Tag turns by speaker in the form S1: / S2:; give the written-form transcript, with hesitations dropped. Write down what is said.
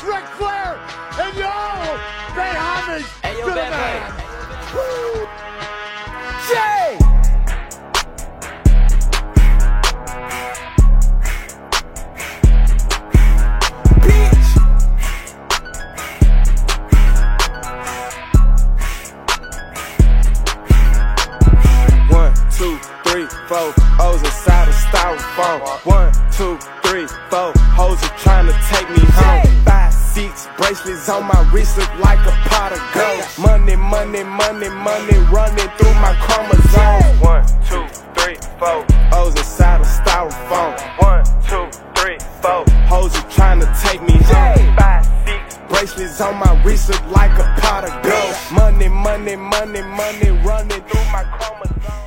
S1: Ric Flair, and y'all pay homage to the man. Woo! Jay!
S2: Four O's inside of styrofoam. 1, 2, 3, 4 hoes are trying to take me home. 5, 6 bracelets on my wrist look like a pot of gold. Money, money, money, money running through my chromosomes. 1, 2, 3, 4 O's inside of styrofoam. 1, 2, 3, 4 hoes are trying to take me home. 5, 6 bracelets on my wrist look like a pot of gold. Money, money, money, money running through my chromosomes.